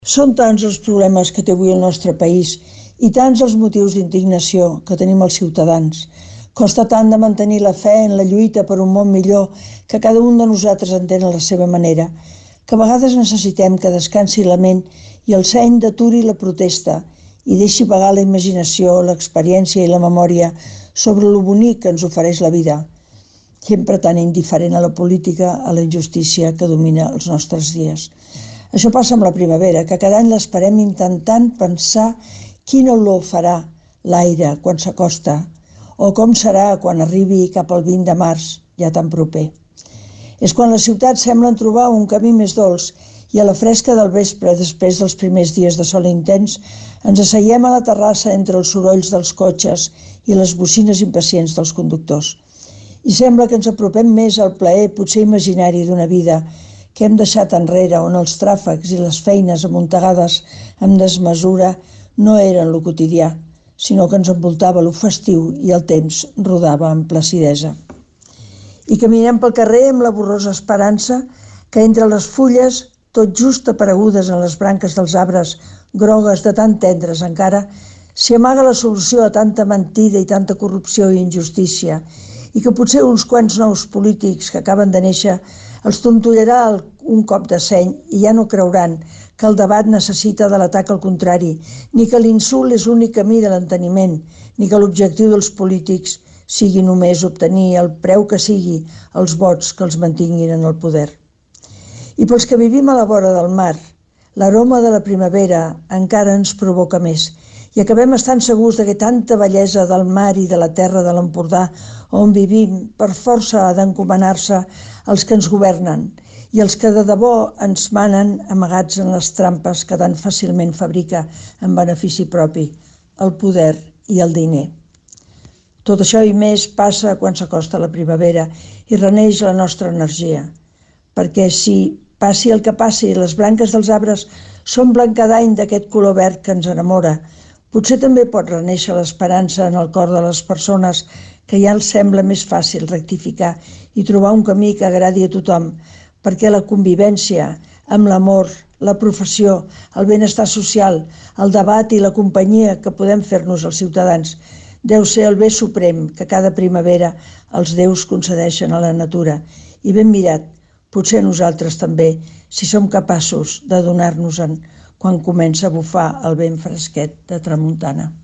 Són tants els problemes que té avui el nostre país i tants els motius d'indignació que tenim els ciutadans. Costa tant de mantenir la fe en la lluita per un món millor que cada un de nosaltres entén a la seva manera, que a vegades necessitem que descansi la ment i el seny daturi la protesta i deixi vagar la imaginació, l'experiència i la memòria sobre lo bonic que ens ofereix la vida, sempre tan indiferent a la política, a la injustícia que domina els nostres dies. Això passa amb la primavera, que cada any l'esperem intentant pensar quina olor farà l'aire quan s'acosta o com serà quan arribi cap al 20 de març, ja tan proper. És quan les ciutats semblen trobar un camí més dolç i a la fresca del vespre, després dels primers dies de sol intens, ens asseiem a la terrassa entre els sorolls dels cotxes i les bocines impacients dels conductors. I sembla que ens apropem més al plaer, potser imaginari, d'una vida que hem deixat enrere, on els tràfecs i les feines amuntegades amb desmesura no eren lo quotidià, sinó que ens envoltava lo festiu i el temps rodava amb placidesa. I caminem pel carrer amb la borrosa esperança que entre les fulles, tot just aparegudes en les branques dels arbres grogues de tan tendres encara, s'hi amaga la solució a tanta mentida i tanta corrupció i injustícia, i que potser uns quants nous polítics que acaben de néixer els tontollarà un cop de seny i ja no creuran que el debat necessita de l'atac al contrari, ni que l'insult és l'únic camí de l'enteniment, ni que l'objectiu dels polítics sigui només obtenir el preu que sigui els vots que els mantinguin en el poder. I pels que vivim a la vora del mar, l'aroma de la primavera encara ens provoca més, i acabem estant segurs que tanta bellesa del mar i de la terra de l'Empordà on vivim per força ha d'encomanar-se als que ens governen i els que de debò ens manen amagats en les trampes que tan fàcilment fabrica en benefici propi el poder i el diner. Tot això i més passa quan s'acosta la primavera i reneix la nostra energia, perquè si passi el que passi, les branques dels arbres són blanca d'any d'aquest color verd que ens enamora. Potser també pot renéixer l'esperança en el cor de les persones que ja els sembla més fàcil rectificar i trobar un camí que agradi a tothom, perquè la convivència amb l'amor, la professió, el benestar social, el debat i la companyia que podem fer-nos els ciutadans deu ser el bé suprem que cada primavera els déus concedeixen a la natura. I ben mirat, potser nosaltres també, si som capaços de donar-nos-en quan comença a bufar el vent fresquet de tramuntana.